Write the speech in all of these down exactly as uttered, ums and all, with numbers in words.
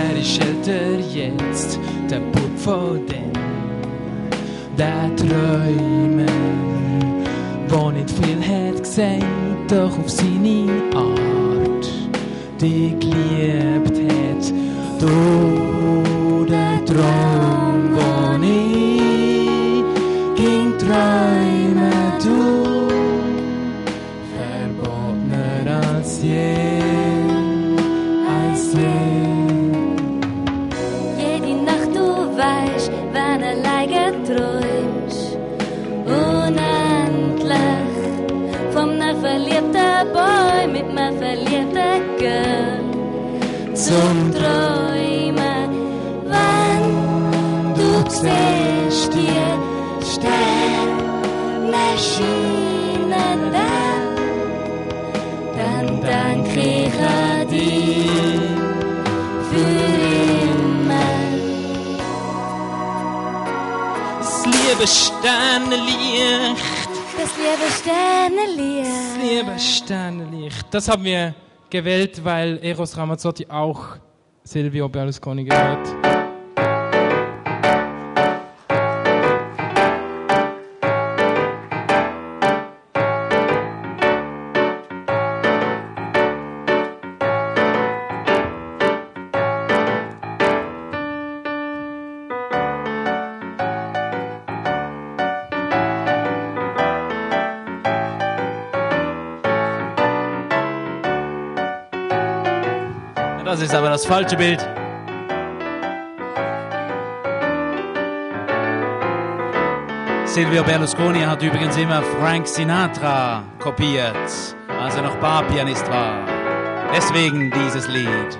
wer ist älter jetzt? Der Bub von dem, der Träumer, wo nicht viel hat gesagt, doch auf seine Art die geliebt hat. Du, der Traum, wo ich ging träumen, du, verbotener als je, als je. Jede Nacht, du weißt, wenn alleine träumst, unendlich von einem verliebten Boy mit einem verliebten Girl zum Träumen, wenn du siehst die Sterne scheinen dann, dann denk ich an dich für immer. Das liebe Sternenlicht, Das liebe Sternenlicht. das liebe Sternenlicht. Das haben wir gewählt, weil Eros Ramazzotti auch Silvio Berlusconi gehört. Das ist aber das falsche Bild. Silvio Berlusconi hat übrigens immer Frank Sinatra kopiert, als er noch Barpianist war. Deswegen dieses Lied.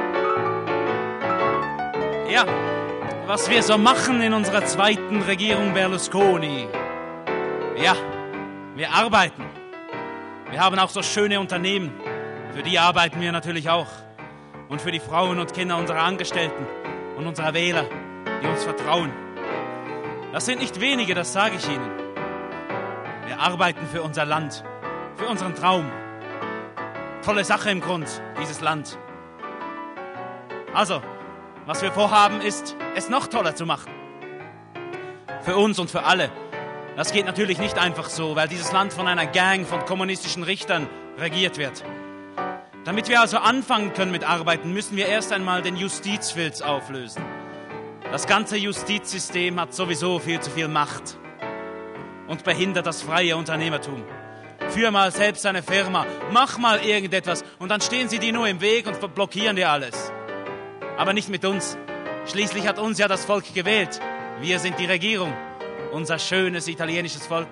Ja, was wir so machen in unserer zweiten Regierung Berlusconi. Ja, wir arbeiten. Wir haben auch so schöne Unternehmen. Für die arbeiten wir natürlich auch. Und für die Frauen und Kinder unserer Angestellten und unserer Wähler, die uns vertrauen. Das sind nicht wenige, das sage ich Ihnen. Wir arbeiten für unser Land, für unseren Traum. Tolle Sache im Grund, dieses Land. Also, was wir vorhaben, ist, es noch toller zu machen. Für uns und für alle. Das geht natürlich nicht einfach so, weil dieses Land von einer Gang von kommunistischen Richtern regiert wird. Damit wir also anfangen können mit Arbeiten, müssen wir erst einmal den Justizfilz auflösen. Das ganze Justizsystem hat sowieso viel zu viel Macht und behindert das freie Unternehmertum. Führ mal selbst eine Firma, mach mal irgendetwas und dann stehen sie dir nur im Weg und blockieren dir alles. Aber nicht mit uns. Schließlich hat uns ja das Volk gewählt. Wir sind die Regierung, unser schönes italienisches Volk.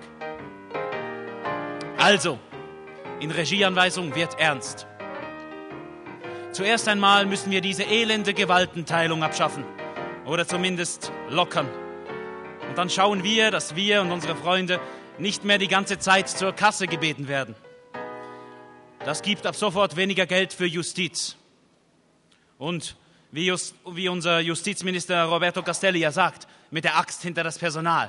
Also, in Regieanweisung wird ernst. Zuerst einmal müssen wir diese elende Gewaltenteilung abschaffen. Oder zumindest lockern. Und dann schauen wir, dass wir und unsere Freunde nicht mehr die ganze Zeit zur Kasse gebeten werden. Das gibt ab sofort weniger Geld für Justiz. Und wie, just, wie unser Justizminister Roberto Castelli ja sagt, mit der Axt hinter das Personal.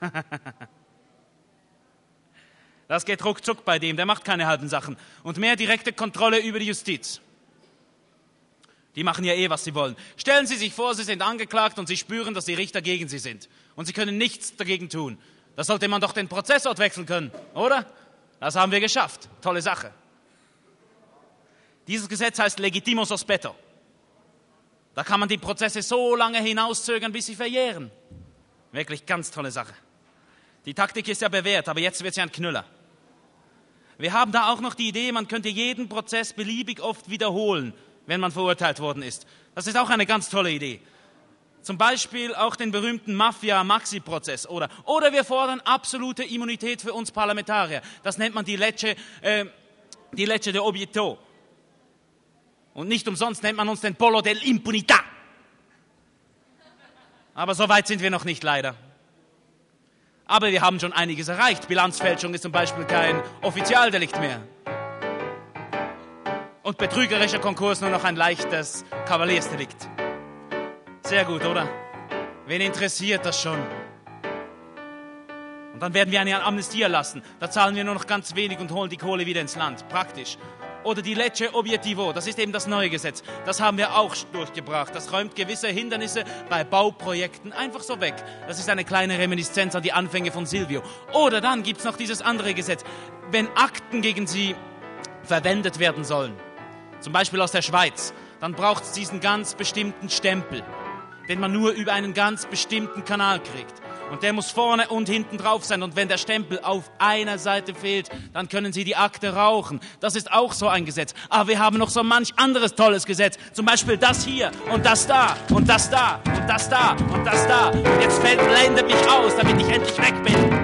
Das geht ruckzuck bei dem, der macht keine halben Sachen. Und mehr direkte Kontrolle über die Justiz. Die machen ja eh, was sie wollen. Stellen Sie sich vor, Sie sind angeklagt und Sie spüren, dass die Richter gegen Sie sind. Und Sie können nichts dagegen tun. Da sollte man doch den Prozessort wechseln können, oder? Das haben wir geschafft. Tolle Sache. Dieses Gesetz heißt Legitimo Sospetto. Da kann man die Prozesse so lange hinauszögern, bis sie verjähren. Wirklich ganz tolle Sache. Die Taktik ist ja bewährt, aber jetzt wird sie ein Knüller. Wir haben da auch noch die Idee, man könnte jeden Prozess beliebig oft wiederholen, wenn man verurteilt worden ist. Das ist auch eine ganz tolle Idee. Zum Beispiel auch den berühmten Mafia-Maxi-Prozess. Oder, oder wir fordern absolute Immunität für uns Parlamentarier. Das nennt man die Legge, äh, die Legge de Obieto. Und nicht umsonst nennt man uns den Polo dell'Impunità. Aber so weit sind wir noch nicht, leider. Aber wir haben schon einiges erreicht. Bilanzfälschung ist zum Beispiel kein Offizialdelikt mehr. Und betrügerischer Konkurs nur noch ein leichtes Kavaliersdelikt. Sehr gut, oder? Wen interessiert das schon? Und dann werden wir eine Amnestie erlassen. Da zahlen wir nur noch ganz wenig und holen die Kohle wieder ins Land. Praktisch. Oder die Legge Obiettivo, das ist eben das neue Gesetz. Das haben wir auch durchgebracht. Das räumt gewisse Hindernisse bei Bauprojekten einfach so weg. Das ist eine kleine Reminiszenz an die Anfänge von Silvio. Oder dann gibt's noch dieses andere Gesetz. Wenn Akten gegen Sie verwendet werden sollen, zum Beispiel aus der Schweiz, dann braucht es diesen ganz bestimmten Stempel, den man nur über einen ganz bestimmten Kanal kriegt. Und der muss vorne und hinten drauf sein. Und wenn der Stempel auf einer Seite fehlt, dann können Sie die Akte rauchen. Das ist auch so ein Gesetz. Aber wir haben noch so manch anderes tolles Gesetz. Zum Beispiel das hier und das da und das da und das da und das da. Und jetzt fällt, blendet mich aus, damit ich endlich weg bin.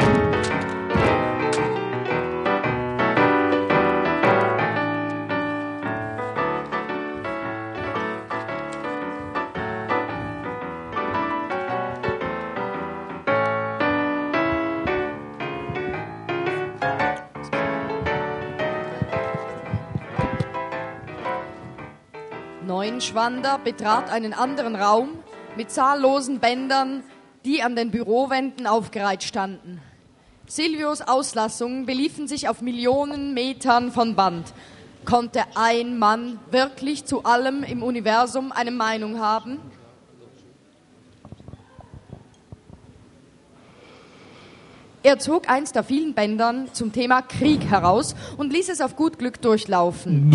Neuenschwander betrat einen anderen Raum mit zahllosen Bändern, die an den Bürowänden aufgereiht standen. Silvios Auslassungen beliefen sich auf Millionen Metern von Band. Konnte ein Mann wirklich zu allem im Universum eine Meinung haben? Er zog eins der vielen Bändern zum Thema Krieg heraus und ließ es auf gut Glück durchlaufen.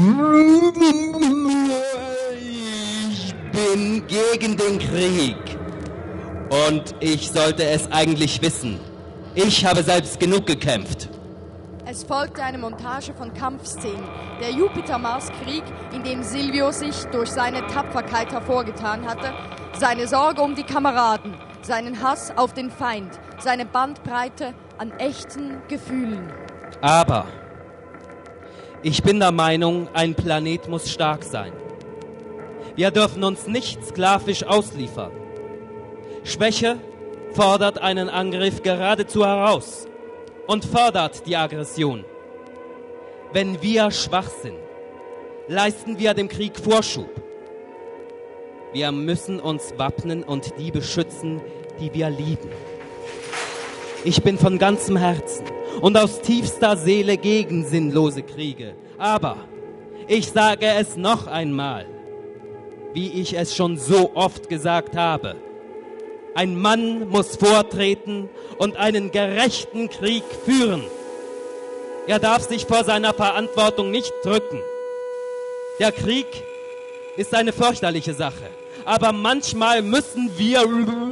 Ich bin gegen den Krieg. Und ich sollte es eigentlich wissen. Ich habe selbst genug gekämpft. Es folgte eine Montage von Kampfszenen. Der Jupiter-Mars-Krieg, in dem Silvio sich durch seine Tapferkeit hervorgetan hatte, seine Sorge um die Kameraden, seinen Hass auf den Feind, seine Bandbreite an echten Gefühlen. Aber ich bin der Meinung, ein Planet muss stark sein. Wir dürfen uns nicht sklavisch ausliefern. Schwäche fordert einen Angriff geradezu heraus und fördert die Aggression. Wenn wir schwach sind, leisten wir dem Krieg Vorschub. Wir müssen uns wappnen und die beschützen, die wir lieben. Ich bin von ganzem Herzen und aus tiefster Seele gegen sinnlose Kriege. Aber ich sage es noch einmal, wie ich es schon so oft gesagt habe. Ein Mann muss vortreten und einen gerechten Krieg führen. Er darf sich vor seiner Verantwortung nicht drücken. Der Krieg ist eine fürchterliche Sache. Aber manchmal müssen wir...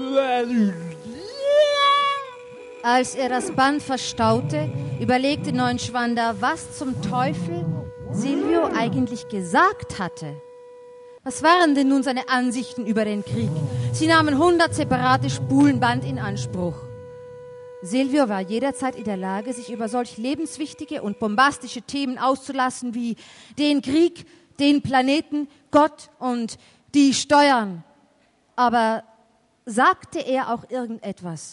Als er das Band verstaute, überlegte Neuenschwander, was zum Teufel Silvio eigentlich gesagt hatte. Was waren denn nun seine Ansichten über den Krieg? Sie nahmen hundert separate Spulen Band in Anspruch. Silvio war jederzeit in der Lage, sich über solch lebenswichtige und bombastische Themen auszulassen wie den Krieg, den Planeten, Gott und die Steuern. Aber sagte er auch irgendetwas?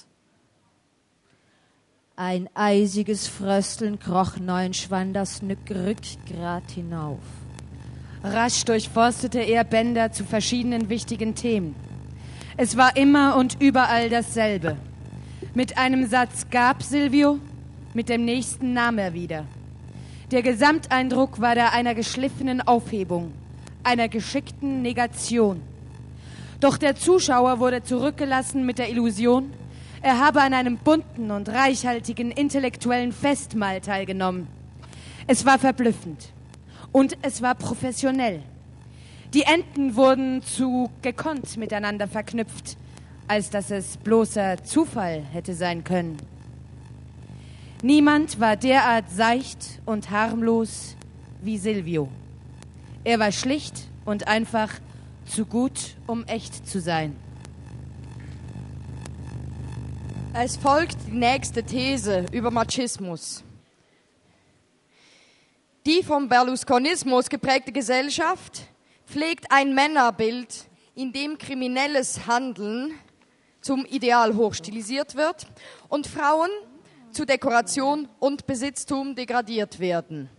Ein eisiges Frösteln kroch Neuenschwanders Rückgrat hinauf. Rasch durchforstete er Bänder zu verschiedenen wichtigen Themen. Es war immer und überall dasselbe. Mit einem Satz gab Silvio, mit dem nächsten nahm er wieder. Der Gesamteindruck war der einer geschliffenen Aufhebung, einer geschickten Negation. Doch der Zuschauer wurde zurückgelassen mit der Illusion, er habe an einem bunten und reichhaltigen intellektuellen Festmahl teilgenommen. Es war verblüffend. Und es war professionell. Die Enden wurden zu gekonnt miteinander verknüpft, als dass es bloßer Zufall hätte sein können. Niemand war derart seicht und harmlos wie Silvio. Er war schlicht und einfach zu gut, um echt zu sein. Es folgt die nächste These über Machismus. Die vom Berlusconismus geprägte Gesellschaft pflegt ein Männerbild, in dem kriminelles Handeln zum Ideal hochstilisiert wird und Frauen zu Dekoration und Besitztum degradiert werden.